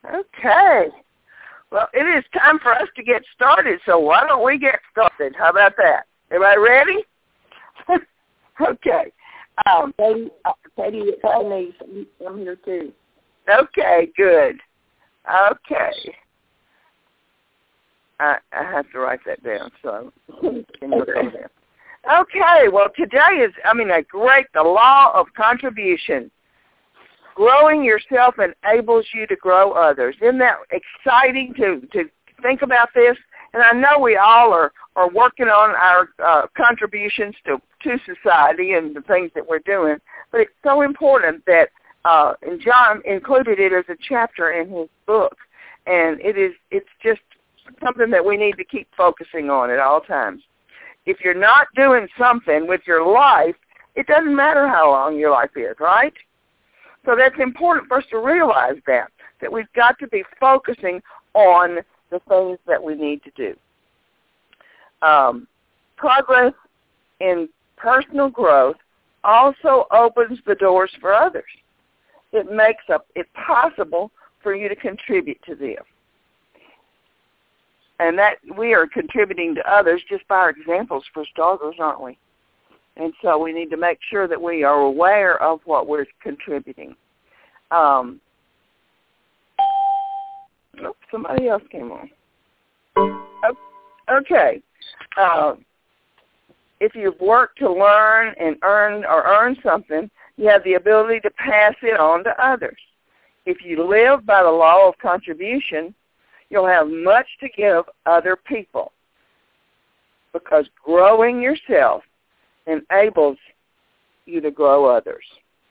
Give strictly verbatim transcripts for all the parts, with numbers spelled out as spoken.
Okay. Well, it is time for us to get started, so why don't we get started? How about that? Everybody ready? Okay. Um, Katie, uh, Katie, Katie, I'm here too. Okay, good. Okay. I, I have to write that down, so I can look over there. Okay, well, today is, I mean, a great, the law of contribution. Growing yourself enables you to grow others. Isn't that exciting to, to think about this? And I know we all are, are working on our uh, contributions to, to society and the things that we're doing, but it's so important that, uh, and John included it as a chapter in his book, and it is, it's just something that we need to keep focusing on at all times. If you're not doing something with your life, it doesn't matter how long your life is, right? So that's important for us to realize that, that we've got to be focusing on the things that we need to do. Um, progress in personal growth also opens the doors for others. It makes it possible for you to contribute to them. And that we are contributing to others just by our examples for starters, aren't we? And so we need to make sure that we are aware of what we're contributing. Um, oops, somebody else came on. Okay. Uh, if you've worked to learn and earn or earn something, you have the ability to pass it on to others. If you live by the law of contribution, you'll have much to give other people, because growing yourself enables you to grow others.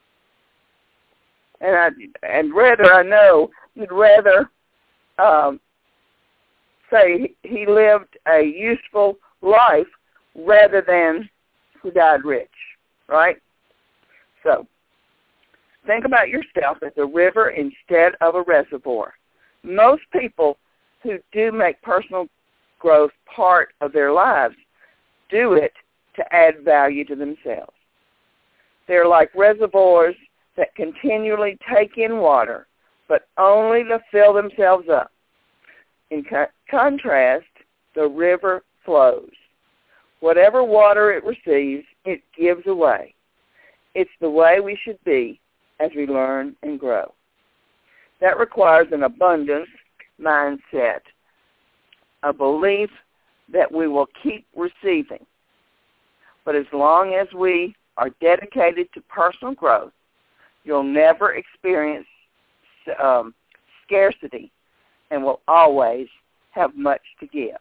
And I, and rather, I know you'd rather um, say he lived a useful life rather than he died rich, right? So think about yourself as a river instead of a reservoir. Most people who do make personal growth part of their lives do it to add value to themselves. They're like reservoirs that continually take in water, but only to fill themselves up. In co- contrast, the river flows. Whatever water it receives, it gives away. It's the way we should be as we learn and grow. That requires an abundance mindset, a belief that we will keep receiving. But as long as we are dedicated to personal growth, you'll never experience um, scarcity and will always have much to give.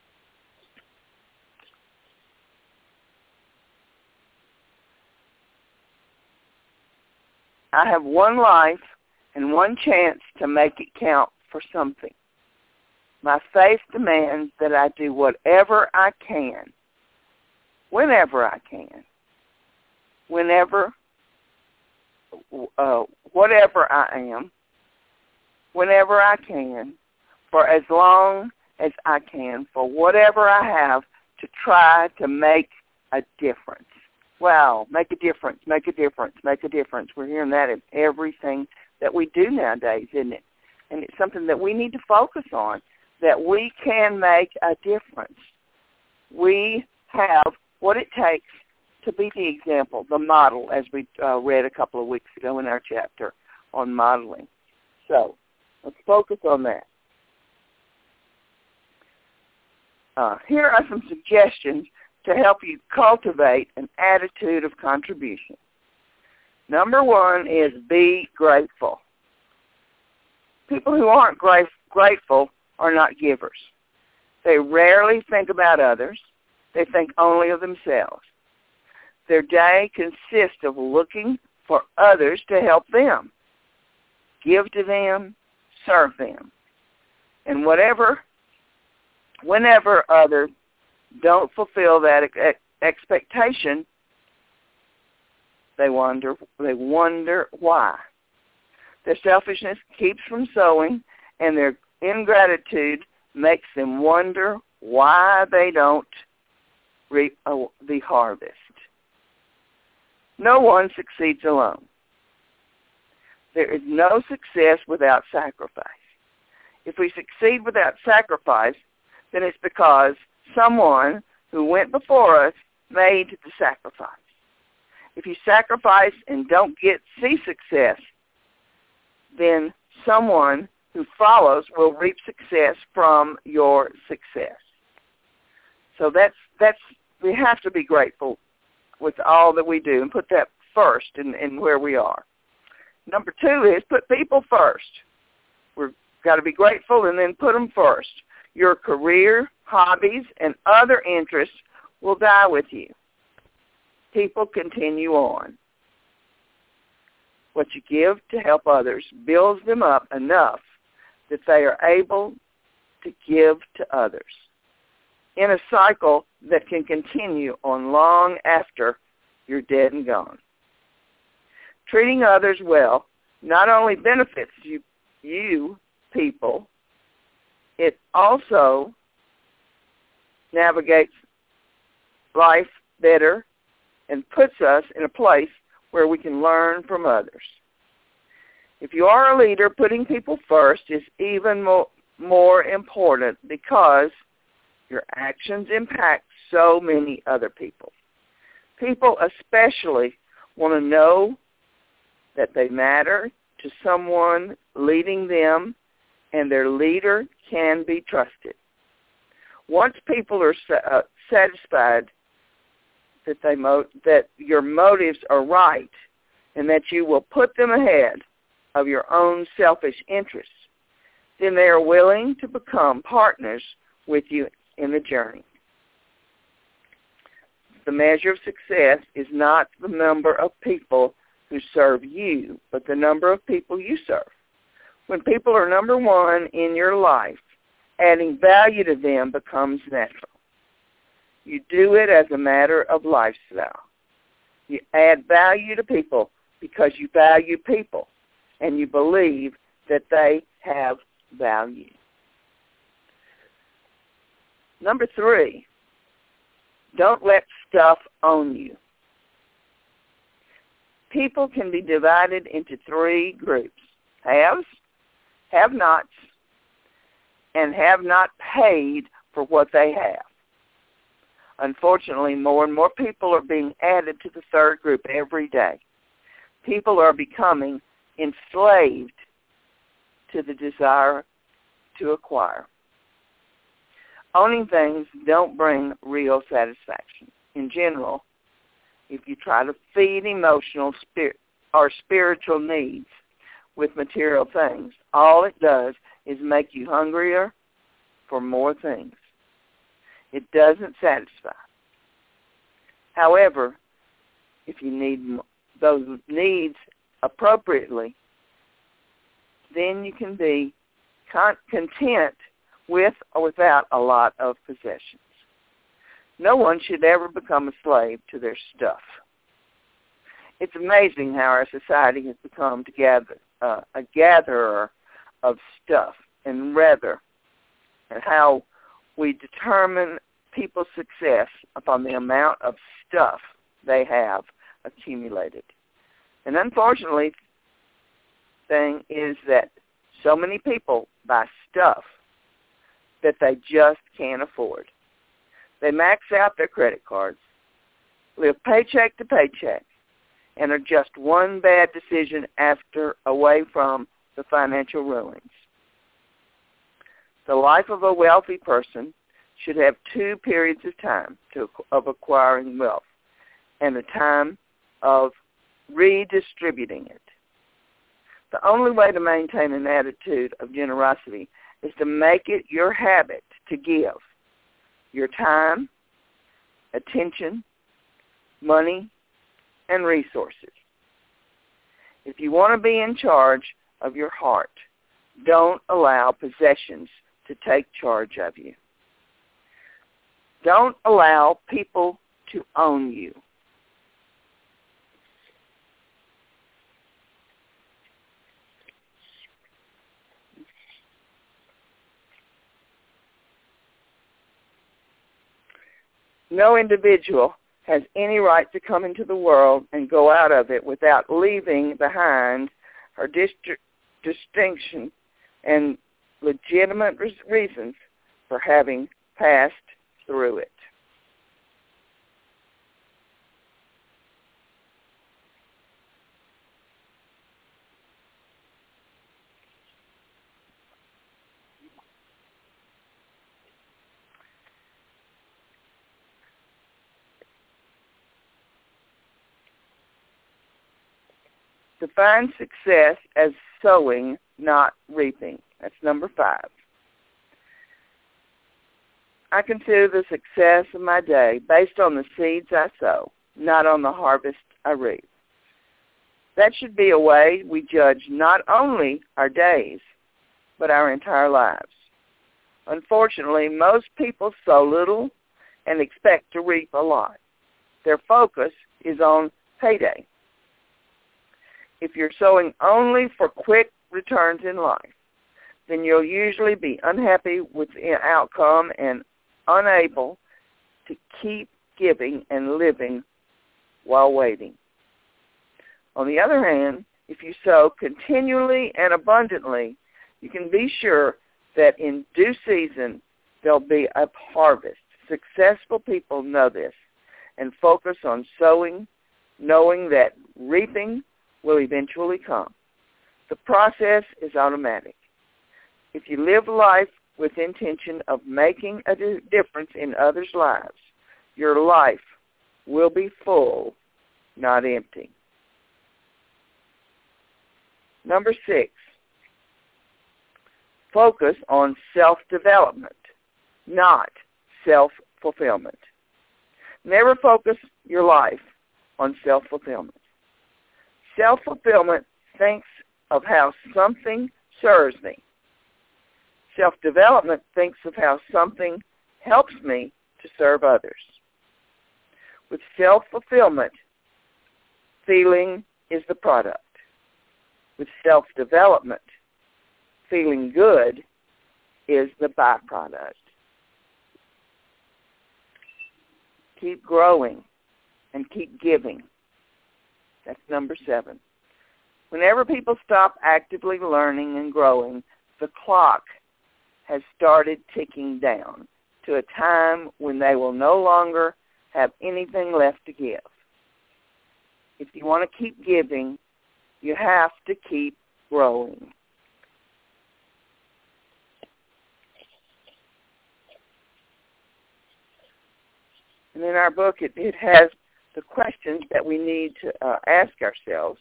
I have one life and one chance to make it count for something. My faith demands that I do whatever I can, whenever I can, whenever, uh, whatever I am, whenever I can, for as long as I can, for whatever I have, to try to make a difference. Wow, make a difference, make a difference, make a difference. We're hearing that in everything that we do nowadays, isn't it? And it's something that we need to focus on, that we can make a difference. We have what it takes to be the example, the model, as we uh, read a couple of weeks ago in our chapter on modeling. So let's focus on that. Uh, here are some suggestions to help you cultivate an attitude of contribution. Number one is be grateful. People who aren't gra- grateful are not givers. They rarely think about others. They think only of themselves. Their day consists of looking for others to help them, give to them, serve them. And whatever, whenever others don't fulfill that ex- expectation, they wonder, they wonder why. Their selfishness keeps from sowing, and their ingratitude makes them wonder why they don't reap the harvest. No one succeeds alone. There is no success without sacrifice. If we succeed without sacrifice, then it's because someone who went before us made the sacrifice. If you sacrifice and don't get see success, then someone who follows will reap success from your success. So that's that's we have to be grateful with all that we do and put that first in, in where we are. Number two is put people first. We've got to be grateful and then put them first. Your career, hobbies, and other interests will die with you. People continue on. What you give to help others builds them up enough that they are able to give to others in a cycle that can continue on long after you're dead and gone. Treating others well not only benefits you, you people, it also navigates life better and puts us in a place where we can learn from others. If you are a leader, putting people first is even more, more important because your actions impact so many other people. People especially want to know that they matter to someone leading them, and their leader can be trusted. Once people are uh, satisfied that they mo- that your motives are right and that you will put them ahead of your own selfish interests, then they are willing to become partners with you in the journey. The measure of success is not the number of people who serve you, but the number of people you serve. When people are number one in your life, adding value to them becomes natural. You do it as a matter of lifestyle. You add value to people because you value people and you believe that they have value. Number three, don't let stuff own you. People can be divided into three groups: haves, have-nots, and have not paid for what they have. Unfortunately, more and more people are being added to the third group every day. People are becoming enslaved to the desire to acquire. Owning things don't bring real satisfaction. In general, if you try to feed emotional spirit or spiritual needs with material things, all it does is make you hungrier for more things. It doesn't satisfy. However, if you need those needs appropriately, then you can be content with or without a lot of possessions. No one should ever become a slave to their stuff. It's amazing how our society has become to gather, uh, a gatherer of stuff, and rather, and how we determine people's success upon the amount of stuff they have accumulated. And unfortunately, the thing is that so many people buy stuff that they just can't afford. They max out their credit cards, live paycheck to paycheck, and are just one bad decision after away from the financial ruins. The life of a wealthy person should have two periods of time to, of acquiring wealth and a time of redistributing it. The only way to maintain an attitude of generosity is to make it your habit to give your time, attention, money, and resources. If you want to be in charge of your heart, don't allow possessions to take charge of you. Don't allow people to own you. No individual has any right to come into the world and go out of it without leaving behind her dist- distinction and legitimate reasons for having passed through it. Define success as sowing, not reaping. That's number five. I consider the success of my day based on the seeds I sow, not on the harvest I reap. That should be a way we judge not only our days, but our entire lives. Unfortunately, most people sow little and expect to reap a lot. Their focus is on payday. If you're sowing only for quick returns in life, then you'll usually be unhappy with the outcome and unable to keep giving and living while waiting. On the other hand, if you sow continually and abundantly, you can be sure that in due season there'll be a harvest. Successful people know this and focus on sowing, knowing that reaping will eventually come. The process is automatic. If you live life with intention of making a difference in others' lives, your life will be full, not empty. Number six, focus on self-development, not self-fulfillment. Never focus your life on self-fulfillment. Self-fulfillment thinks of how something serves me. Self-development thinks of how something helps me to serve others. With self-fulfillment, feeling is the product. With self-development, feeling good is the byproduct. Keep growing and keep giving. That's number seven. Whenever people stop actively learning and growing, the clock has started ticking down to a time when they will no longer have anything left to give. If you want to keep giving, you have to keep growing. And in our book, it, it has the questions that we need to uh, ask ourselves.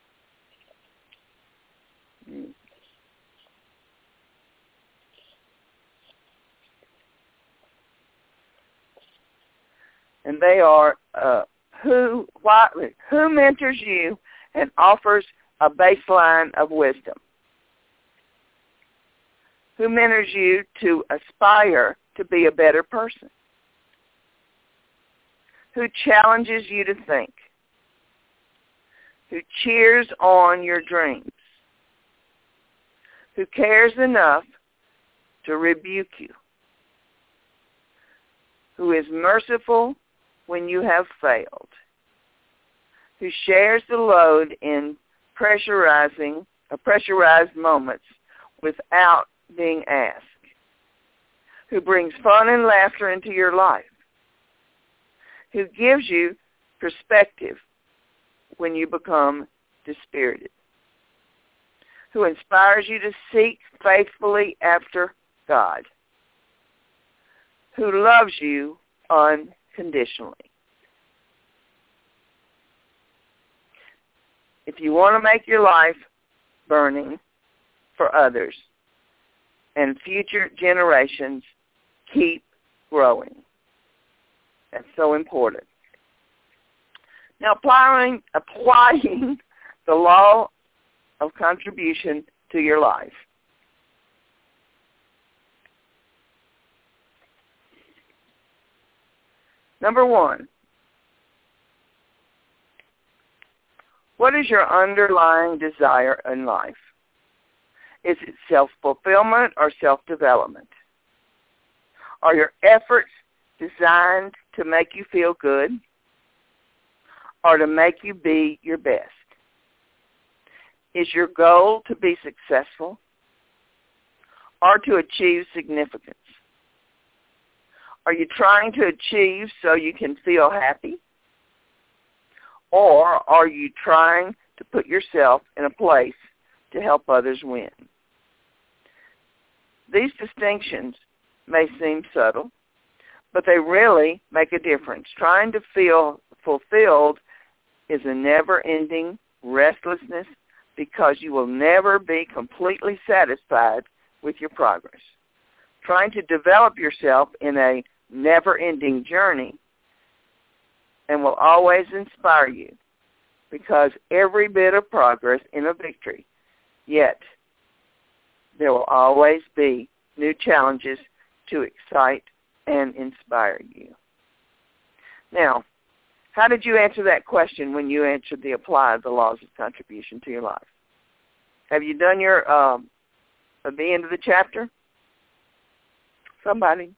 And they are, uh, who, why, who mentors you and offers a baseline of wisdom? Who mentors you to aspire to be a better person? Who challenges you to think? Who cheers on your dreams? Who cares enough to rebuke you? Who is merciful when you have failed? Who shares the load in pressurizing, uh, pressurized moments without being asked? Who brings fun and laughter into your life? Who gives you perspective when you become dispirited? Who inspires you to seek faithfully after God? Who loves you unconditionally? If you want to make your life burning for others and future generations, keep growing. That's so important. Now, applying, applying the law of contribution to your life. Number one, what is your underlying desire in life? Is it self-fulfillment or self-development? Are your efforts designed to make you feel good or to make you be your best? Is your goal to be successful or to achieve significance? Are you trying to achieve so you can feel happy? Or are you trying to put yourself in a place to help others win? These distinctions may seem subtle, but they really make a difference. Trying to feel fulfilled is a never-ending restlessness because you will never be completely satisfied with your progress. Trying to develop yourself in a never-ending journey and will always inspire you because every bit of progress in a victory, yet there will always be new challenges to excite and inspire you. Now, how did you answer that question when you answered the apply of the laws of contribution to your life? Have you done your, um, at the end of the chapter? Somebody?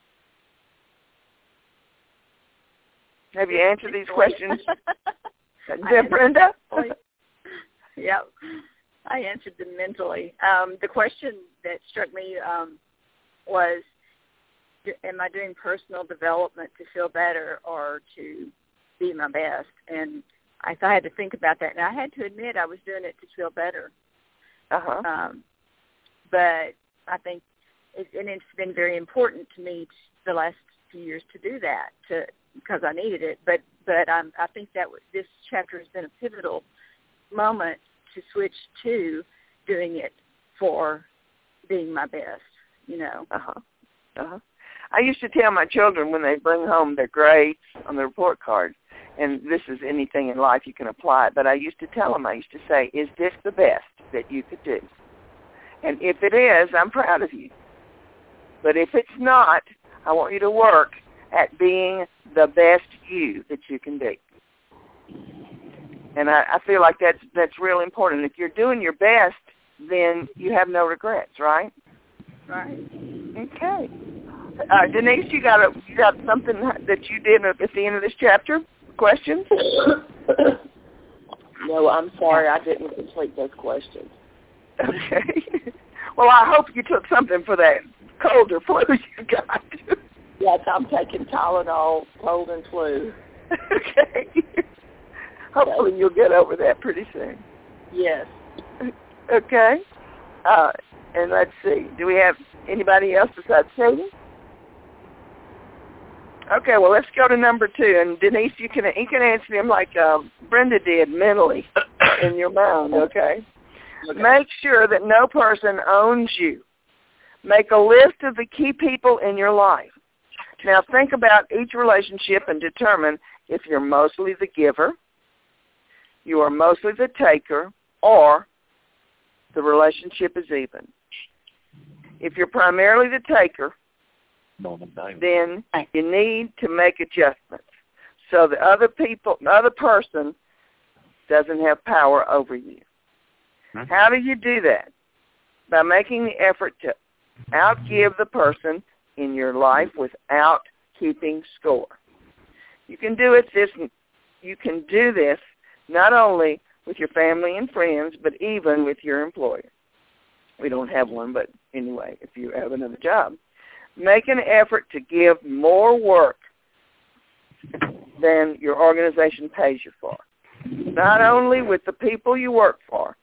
Have you answered these questions? Is that Brenda? Yep. I answered them mentally. Um, the question that struck me um, was, am I doing personal development to feel better or to be my best? And I, I had to think about that. And I had to admit I was doing it to feel better. Uh-huh. Um, but I think, it, and it's been very important to me the last few years to do that, to because I needed it. But but um, I think that w- this chapter has been a pivotal moment to switch to doing it for being my best, you know. Uh-huh. Uh-huh. I used to tell my children when they bring home their grades on the report card, and this is anything in life you can apply it, but I used to tell them, I used to say, is this the best that you could do? And if it is, I'm proud of you. But if it's not, I want you to work at being the best you that you can be. And I, I feel like that's that's real important. If you're doing your best, then you have no regrets, right? Right. Okay. Uh, Denise, you got a you got something that you did at the end of this chapter? Questions? No, I'm sorry, I didn't complete those questions. Okay. Well, I hope you took something for that cold or flu you got. Yes, I'm taking Tylenol, cold and flu. Okay. Hopefully you'll get over that pretty soon. Yes. Okay. Uh, and let's see. Do we have anybody else besides Sadie? Okay, well, let's go to number two. And, Denise, you can you can answer them like um, Brenda did mentally in your mind, okay? okay? Make sure that no person owns you. Make a list of the key people in your life. Now, think about each relationship and determine if you're mostly the giver, you are mostly the taker, or the relationship is even. If you're primarily the taker, then you need to make adjustments so the other people, the other person doesn't have power over you. Huh? How do you do that? By making the effort to outgive the person in your life without keeping score. You can do it this you can do this not only with your family and friends, but even with your employer. We don't have one, but anyway, if you have another job. Make an effort to give more work than your organization pays you for. Not only with the people you work for,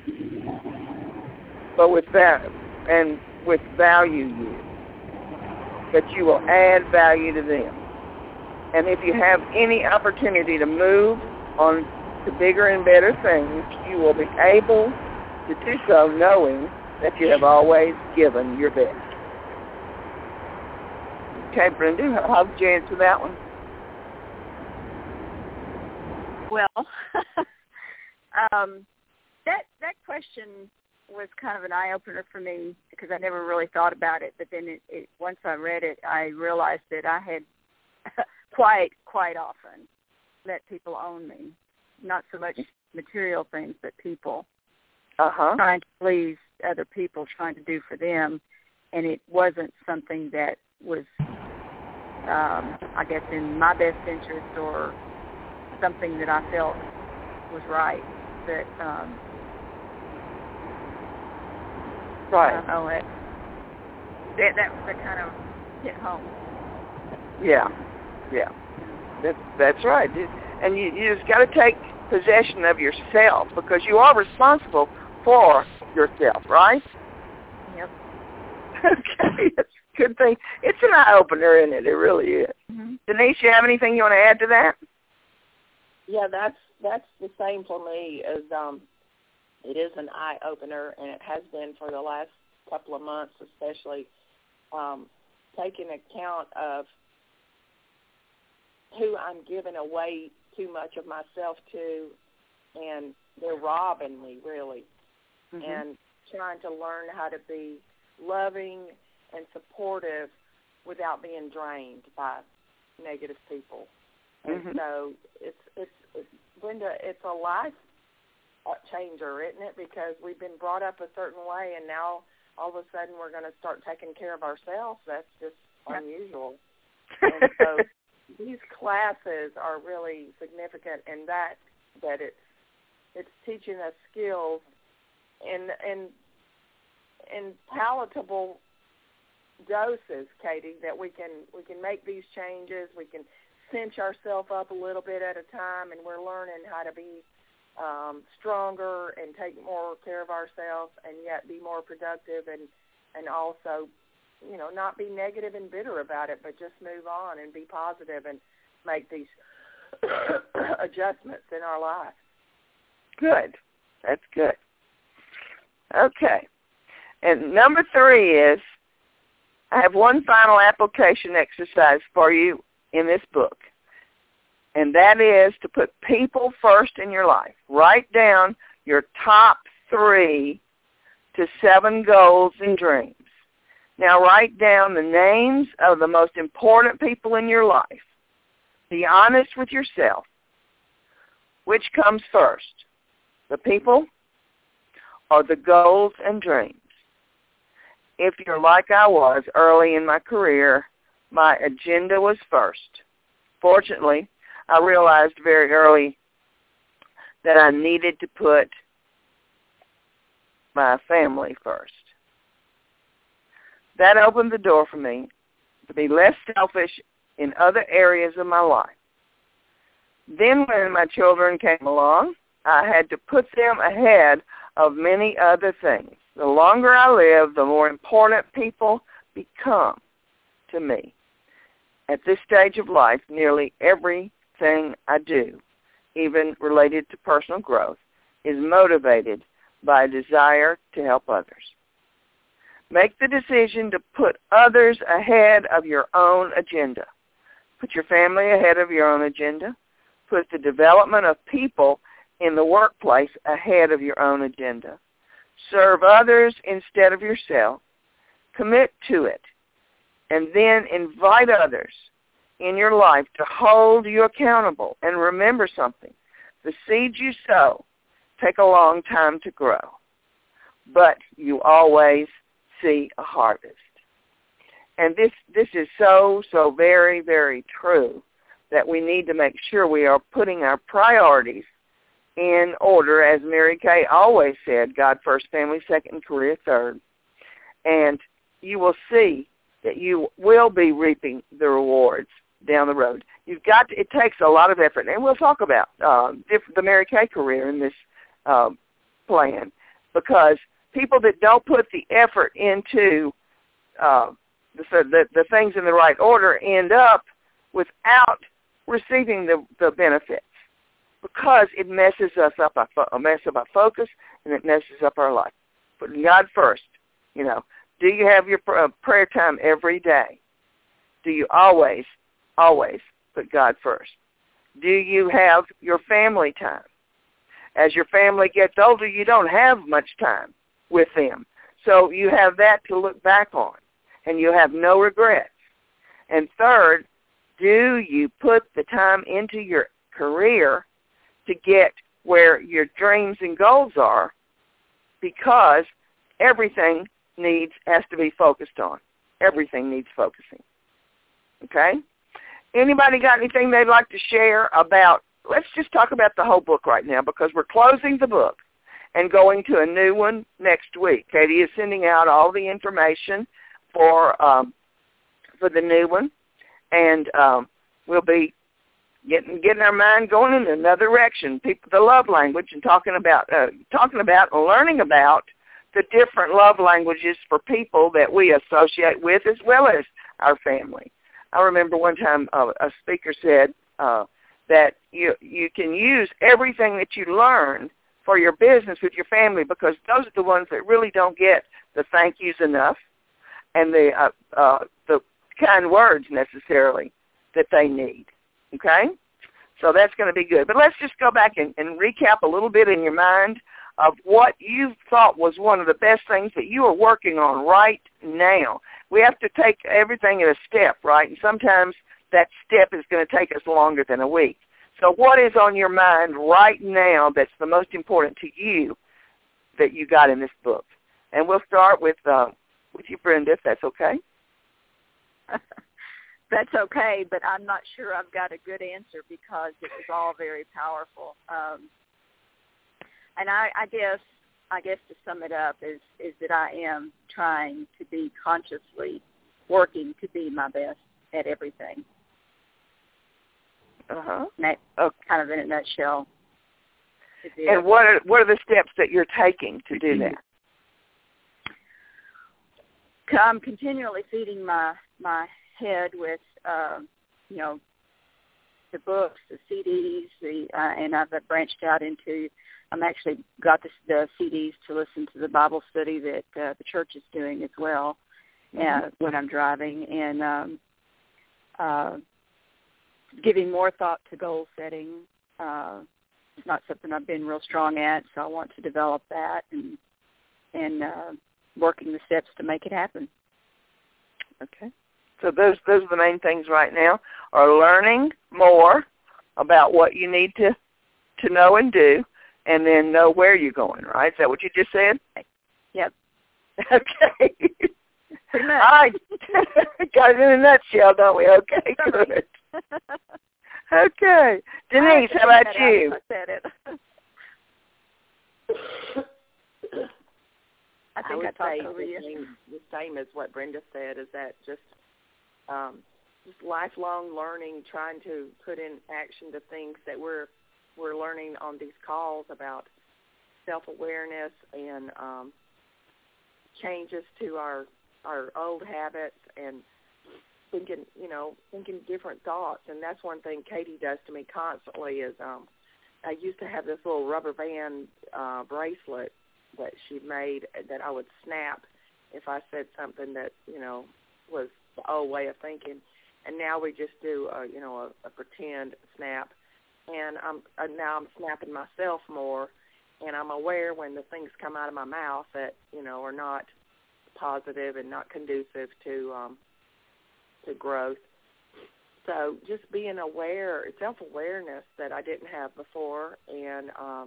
but with that and with value you. That you will add value to them. And if you have any opportunity to move on to bigger and better things, you will be able to do so knowing that you have always given your best. Okay, Brenda, how did you answer that one? Well, um, that that question was kind of an eye-opener for me because I never really thought about it. But then it, it, once I read it, I realized that I had quite, quite often let people own me. Not so much material things, but people. Uh-huh. Trying to please other people, trying to do for them. And it wasn't something that was, um, I guess, in my best interest or something that I felt was right. But, um, Right. Oh, it, that, that, that kind of hit home. Yeah, yeah. That's, that's right. And you, you just got to take possession of yourself because you are responsible for yourself, right? Yep. Okay, that's a good thing. It's an eye-opener, isn't it? It really is. Mm-hmm. Denise, you have anything you want to add to that? Yeah, that's that's the same for me. As um, it is an eye-opener, and it has been for the last couple of months, especially um, taking account of who I'm giving away too much of myself to, and they're robbing me, really, mm-hmm. and trying to learn how to be loving and supportive without being drained by negative people. And mm-hmm. so it's, it's, it's, Linda, it's a life changer, isn't it? Because we've been brought up a certain way, and now all of a sudden we're going to start taking care of ourselves. That's just unusual. And so these classes are really significant in that that it's it's teaching us skills in in in palatable doses, Katie, that we can we can make these changes. We can cinch ourselves up a little bit at a time, and we're learning how to be um, stronger and take more care of ourselves, and yet be more productive, and and also, you know, not be negative and bitter about it, but just move on and be positive and make these adjustments in our life. Good. That's good. Okay. And number three is, I have one final application exercise for you in this book, and that is to put people first in your life. Write down your top three to seven goals and dreams. Now write down the names of the most important people in your life. Be honest with yourself. Which comes first, the people or the goals and dreams? If you're like I was early in my career, my agenda was first. Fortunately, I realized very early that I needed to put my family first. That opened the door for me to be less selfish in other areas of my life. Then when my children came along, I had to put them ahead of many other things. The longer I live, the more important people become to me. At this stage of life, nearly everything I do, even related to personal growth, is motivated by a desire to help others. Make the decision to put others ahead of your own agenda. Put your family ahead of your own agenda. Put the development of people in the workplace ahead of your own agenda. Serve others instead of yourself. Commit to it. And then invite others in your life to hold you accountable. And remember something. The seeds you sow take a long time to grow. But you always see a harvest. And this, this is so, so very, very true that we need to make sure we are putting our priorities in order, as Mary Kay always said, God first, family second, career third. And you will see that you will be reaping the rewards down the road. You've got to, it takes a lot of effort, and we'll talk about uh, the Mary Kay career in this uh, plan, because people that don't put the effort into uh, the, the, the things in the right order end up without receiving the, the benefits, because it messes us up, a mess of our focus, and it messes up our life. Putting God first, you know. Do you have your prayer time every day? Do you always, always put God first? Do you have your family time? As your family gets older, you don't have much time with them. So you have that to look back on, and you have no regrets. And third, do you put the time into your career to get where your dreams and goals are? Because everything needs has to be focused on. Everything needs focusing. Okay? Anybody got anything they'd like to share about, let's just talk about the whole book right now, because we're closing the book and going to a new one next week. Katie is sending out all the information for um, for the new one, and um, we'll be getting getting our mind going in another direction. People, the love language, and talking about uh, talking about and learning about the different love languages for people that we associate with, as well as our family. I remember one time uh, a speaker said uh, that you you can use everything that you learn for your business with your family, because those are the ones that really don't get the thank yous enough and the uh, uh, the kind words necessarily that they need. Okay? So that's going to be good. But let's just go back and, and recap a little bit in your mind of what you thought was one of the best things that you are working on right now. We have to take everything in a step, right? And sometimes that step is going to take us longer than a week. So what is on your mind right now that's the most important to you that you got in this book? And we'll start with uh, with you, Brenda, if that's okay. That's okay, but I'm not sure I've got a good answer because it was all very powerful. Um, and I, I guess, I guess to sum it up is, is that I am trying to be consciously working to be my best at everything. Uh-huh. And that, okay. Kind of in a nutshell. And what are, what are the steps that you're taking to do that? I'm continually feeding my, my head with, uh, you know, the books, the C Ds, the uh, and I've branched out into, I'm actually got the, the C Ds to listen to the Bible study that uh, the church is doing as well uh, mm-hmm. when I'm driving, and um, uh, giving more thought to goal setting. Uh, it's not something I've been real strong at, so I want to develop that and and uh, working the steps to make it happen. Okay. So those those are the main things right now, are learning more about what you need to, to know and do, and then know where you're going, right? Is that what you just said? Yep. Okay. Pretty much. All right. Got it in a nutshell, don't we? Okay, good. Okay. Denise, how about you? I said it. I think I would I talked say over the you. same, the same as what Brenda said, is that just um, just lifelong learning, trying to put in action the things that we're we're learning on these calls about self-awareness and um, changes to our our old habits, and thinking, you know, thinking different thoughts. And that's one thing Katie does to me constantly is um, I used to have this little rubber band uh, bracelet that she made that I would snap if I said something that, you know, was the old way of thinking. And now we just do, a, you know, a, a pretend snap. And I'm uh, now I'm snapping myself more, and I'm aware when the things come out of my mouth that, you know, are not positive and not conducive to um, to growth. So just being aware, self-awareness that I didn't have before, and um,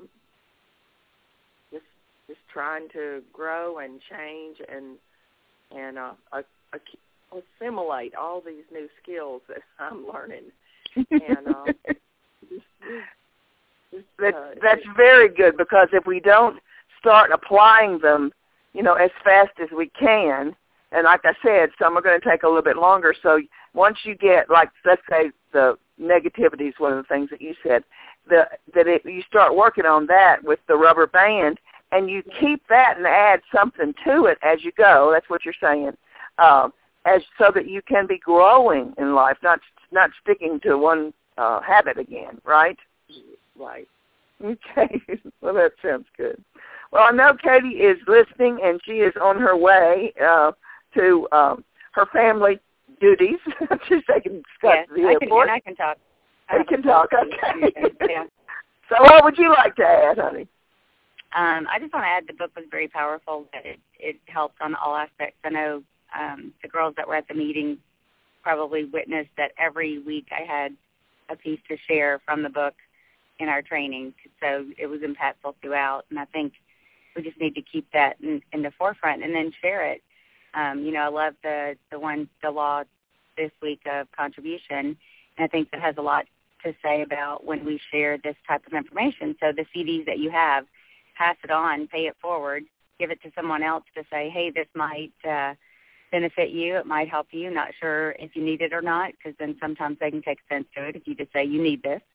just just trying to grow and change and and uh, uh, assimilate all these new skills that I'm learning. And um, just, just, that's uh, that's very good, because if we don't start applying them, you know, as fast as we can, and like I said, some are going to take a little bit longer. So once you get, like, let's say the negativity is one of the things that you said, the, that it, you start working on that with the rubber band, and you keep that and add something to it as you go. That's what you're saying, uh, as so that you can be growing in life, not not sticking to one uh, habit again, right? Right. Okay. Well, that sounds good. Well, I know Katie is listening, and she is on her way uh, to um, her family duties. She's taking Scott yes, to the I airport. Can, and I can talk. You can talk, okay. Yeah. So what would you like to add, honey? Um, I just want to add the book was very powerful, that it, it helped on all aspects. I know um, the girls that were at the meeting probably witnessed that every week I had a piece to share from the book in our training. So it was impactful throughout, and I think we just need to keep that in, in the forefront and then share it. Um, you know, I love the, the one, the law this week of contribution, and I think that has a lot to say about when we share this type of information. So the C Ds that you have, pass it on, pay it forward, give it to someone else to say, hey, this might uh, benefit you. It might help you. Not sure if you need it or not, because then sometimes they can take offense to it if you just say you need this.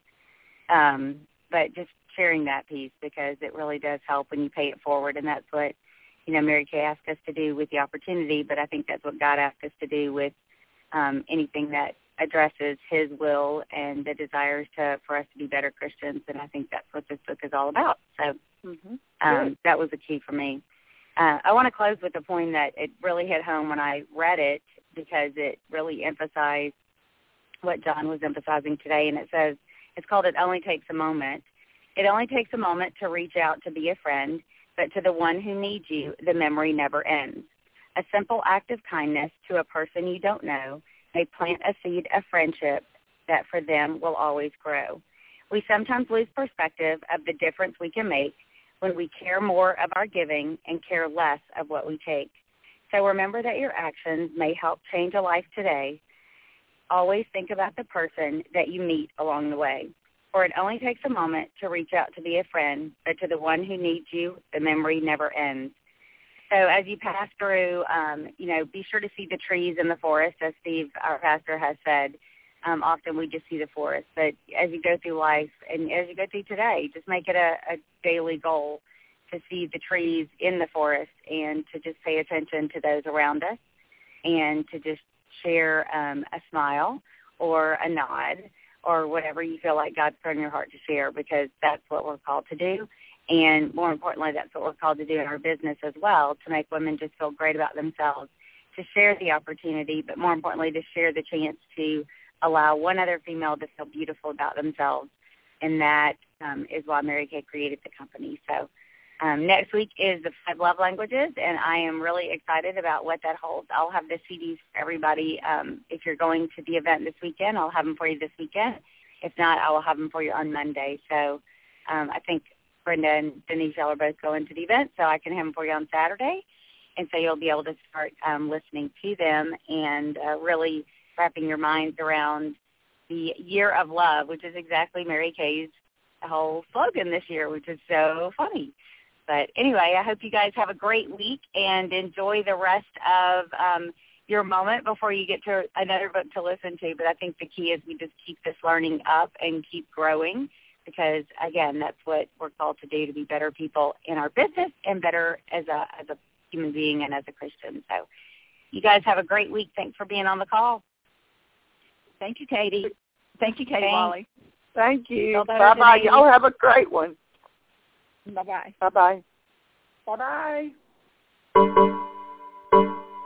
Um, but just sharing that piece, because it really does help when you pay it forward, and that's what, you know, Mary Kay asked us to do with the opportunity, but I think that's what God asked us to do with um, anything that addresses his will and the desires to for us to be better Christians, and I think that's what this book is all about. So mm-hmm. um, that was the key for me. Uh, I want to close with a point that it really hit home when I read it, because it really emphasized what John was emphasizing today, and it says, it's called It Only Takes a Moment. It only takes a moment to reach out to be a friend, but to the one who needs you, the memory never ends. A simple act of kindness to a person you don't know may plant a seed of friendship that for them will always grow. We sometimes lose perspective of the difference we can make when we care more of our giving and care less of what we take. So remember that your actions may help change a life today. Always think about the person that you meet along the way. For it only takes a moment to reach out to be a friend, but to the one who needs you, the memory never ends. So as you pass through, um, you know, be sure to see the trees in the forest, as Steve, our pastor, has said. Um, often we just see the forest. But as you go through life and as you go through today, just make it a, a daily goal to see the trees in the forest and to just pay attention to those around us and to just share um, a smile or a nod or whatever you feel like God's put in your heart to share, because that's what we're called to do. And more importantly, that's what we're called to do in our business as well, to make women just feel great about themselves, to share the opportunity, but more importantly, to share the chance to allow one other female to feel beautiful about themselves. And that um, is why Mary Kay created the company. So um, next week is the five love languages, and I am really excited about what that holds. I'll have the C Ds for everybody. Um, if you're going to the event this weekend, I'll have them for you this weekend. If not, I will have them for you on Monday. So um, I think Brenda and Denise, y'all are both going to the event, so I can have them for you on Saturday. And so you'll be able to start um, listening to them and uh, really wrapping your minds around the year of love, which is exactly Mary Kay's whole slogan this year, which is so funny. But anyway, I hope you guys have a great week and enjoy the rest of um, your moment before you get to another book to listen to. But I think the key is we just keep this learning up and keep growing, because, again, that's what we're called to do, to be better people in our business and better as a as a human being and as a Christian. So you guys have a great week. Thanks for being on the call. Thank you, Katie. Thank you, Katie Thanks. Wally. Thank you. Bye-bye. Y'all have a great one. Bye-bye. Bye-bye. Bye-bye.